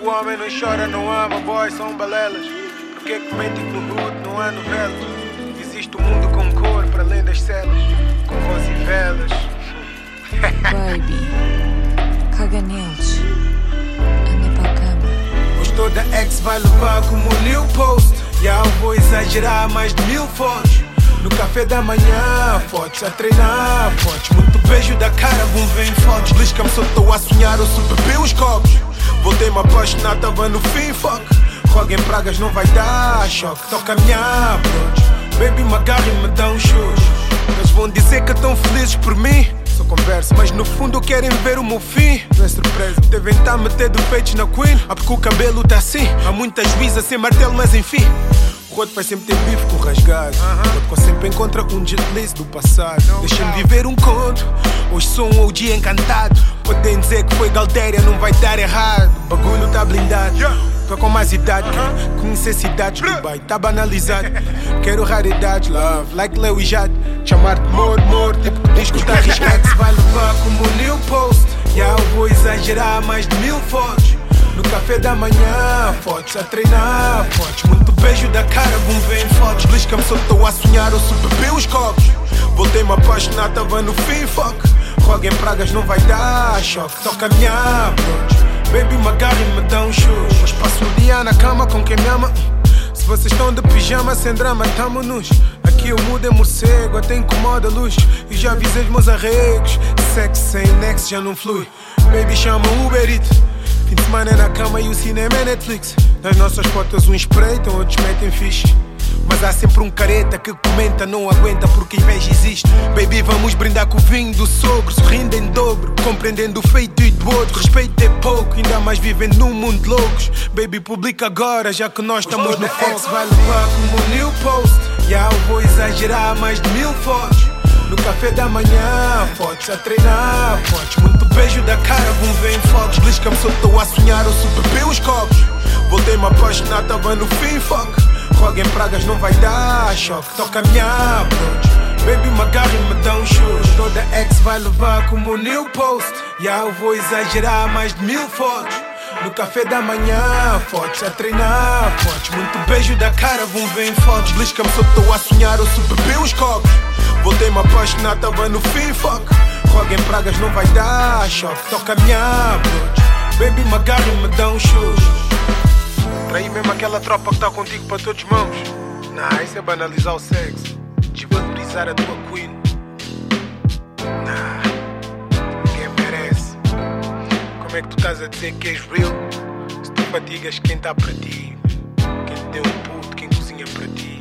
que o homem não chora, não ama, boys são balelas? Porque que mentem que no hood não há novela? Existe um mundo com cor para além das celas, com voz e velas. Baby, caga neles, anda para a cama. Hoje toda ex vai levar como um new post. Já eu vou exagerar mais de 1000 fotos. No café da manhã, fotos a treinar, fotos. Muito beijo da cara, vão ver em fotos. Lisca-me se eu estou a sonhar ou se bebi os copos. Voltei-me a apaixonar, tava no fim, fuck. Roga em pragas não vai dar choque. Toca a minha approach. Baby, me agarra e me dá um chute. Eles vão dizer que estão felizes por mim. Só conversa, mas no fundo querem ver o meu fim. Não é surpresa, devem estar a meter defeitos na Queen. Ah, porque o cabelo tá assim. Há muita juíza sem martelo, mas enfim. O roto vai sempre ter bife com rasgado. O roto sempre encontra um deslize do passado. Deixa-me viver um conto. Hoje sou um OG encantado. Podem dizer que foi Galdéria, não vai dar errado. O bagulho tá blindado. Tô com mais idade, com necessidades. Dubai tá banalizado. Quero raridade, love, like Leo e Jade. Chamar-te mor, tipo que discos da arriscado. Se vai levar como um new post. Já eu vou exagerar mais de 1000 fotos. No café da manhã, fotos a treinar, fotos. Muito beijo da cara, vão ver em fotos. Lisca-me se eu estou a sonhar ou se bebi os copos. Voltei-me a apaixonar, tava no fim, fuck. Roga em pragas não vai dar choque. Toca a minha approach. Baby, me agarra e me dá um chute. Mas passo o dia na cama com quem me ama. Se vocês estão de pijama, sem drama, tamo-nos. Aqui o mudo é morcego, até incomoda a luz. E já avisei os meus arregos. Sexo sem nexo já não flui. Baby, chama Uber Eats. Fim de semana é na cama e o cinema é Netflix. Nas nossas fotos uns espreitam, outros metem fixe. Mas há sempre um careta que comenta, não aguenta porque inveja existe. Baby, vamos brindar com o vinho do sogro, sorrindo em dobro, compreendendo o feito e do outro. Respeito é pouco, ainda mais vivendo num mundo de loucos. Baby, publica agora, já que nós estamos no foco. Vai levar como um new post. Já eu vou exagerar mais de 1000 fotos. No café da manhã, fotos a treinar, fotos. Muito beijo da cara, vão ver em fotos. Lisca-me se eu estou a sonhar ou se bebi os copos. Voltei-me a apaixonar, tava no fim, fuck. Roga em pragas não vai dar choque. Toca a minha approach. Baby, me agarra e me dá um chute. Toda ex vai levar como um new post. Já eu vou exagerar mais de 1000 fotos. No café da manhã, fotos a treinar, fotos. Muito beijo da cara, vão ver em fotos. Lisca-me se eu estou a sonhar ou se bebi os copos. Voltei-me a apaixonar, tava no fim, fuck. Roga em pragas não vai dar choque. Toca a minha approach. Baby, me agarra e me dá um chute. Traí mesmo aquela tropa que tá contigo para todos mãos. Nah, isso é banalizar o sexo, desvalorizar a tua queen. Nah, ninguém merece. Como é que tu estás a dizer que és real se tu fatigas quem tá para ti? Quem te deu um puto, quem cozinha para ti?